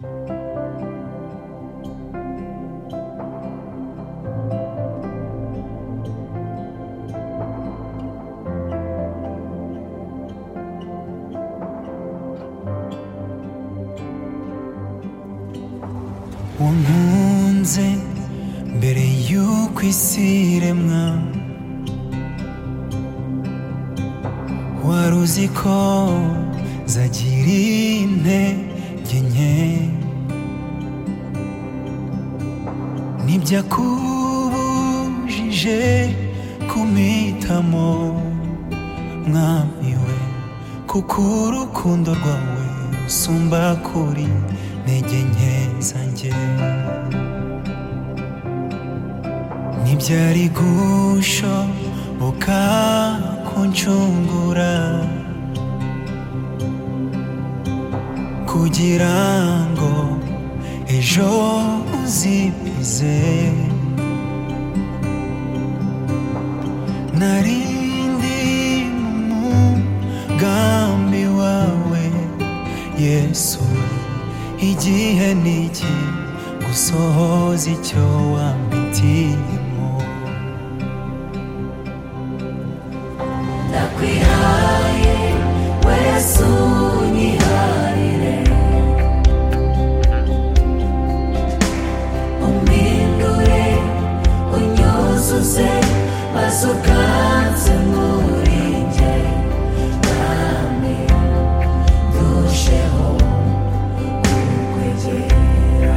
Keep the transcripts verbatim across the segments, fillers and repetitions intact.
wankunze mbere y'uko isi iremwa, wari uzi ko zagira intege nke, ntibyakubujije kumpitamo mwami we, kuko urukundo rwawe usumba kuri ntege nke zanjye. Ntibyari gushoboka kuncungura kugira ngo ejo uzipize, narindi mu mugambi wawe Yesu, igihe niki gusohoza icyo wampitiyemo. Ndakwihaye Yesu unyiharire, umpindure unyuzuze maze uganze muri njye, mwami ndusheho kukwegera.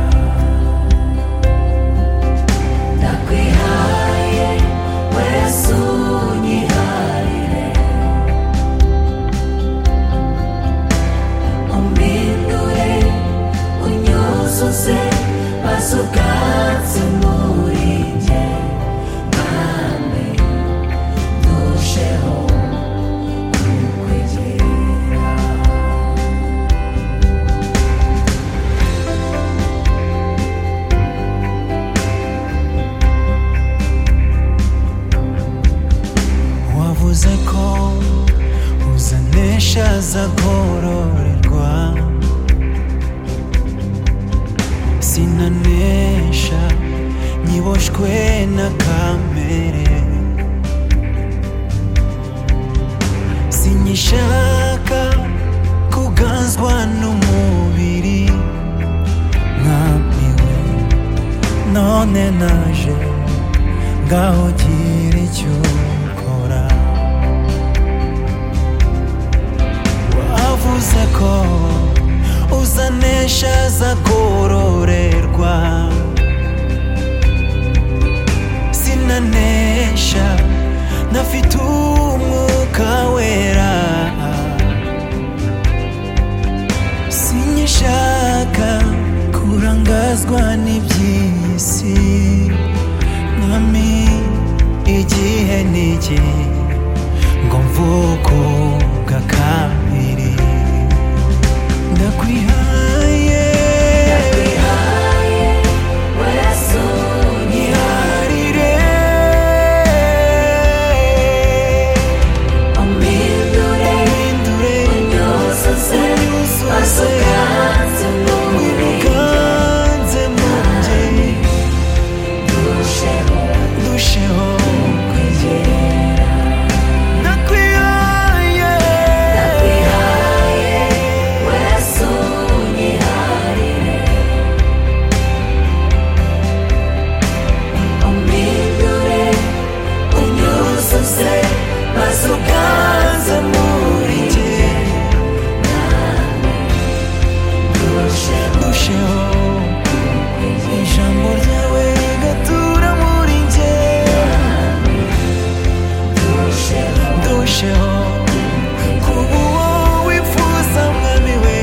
Ndakwihaye Yesu unyiharire, umpindure unyuzuze maze uganze muri njye, mwami ndusheho kukwegera. Wavuze ko uzanesha azagororerwa, sinanesha nyiboshwe na kamere, sinyishaka kuganzwa n'umubiri, mwami we none naje, ngaho gira icyo ukora. Wavuze ko uzanesha azagororerwa, sinanesha ntafite umwuka wera, sinyishaka kurangazwa n'iby'isi, mwami igihe niki ngo mvuko bwa kabiri. Ndakwihaye Ndakwihaye Yesu unyiharire, umpindure unyuzuze maze uganze muri njye, uganze muri njye, ndusheho ndusheho kukwegera. Ndakwihaye Ndakwihaye Yesu unyiharire, umpindure unyuzuze maze uganze muri njye, mwami ndusheho ndusheho ijambo ryawe rigatura muri njye, ndusheho ndusheho kuba uwo wifuza mwami we,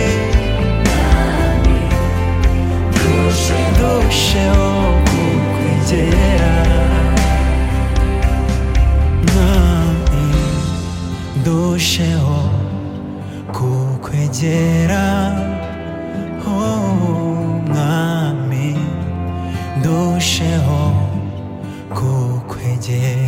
ndusheho kukwegera, mwami ndusheho kukwegera, oh mwami ndusheho kukwegera.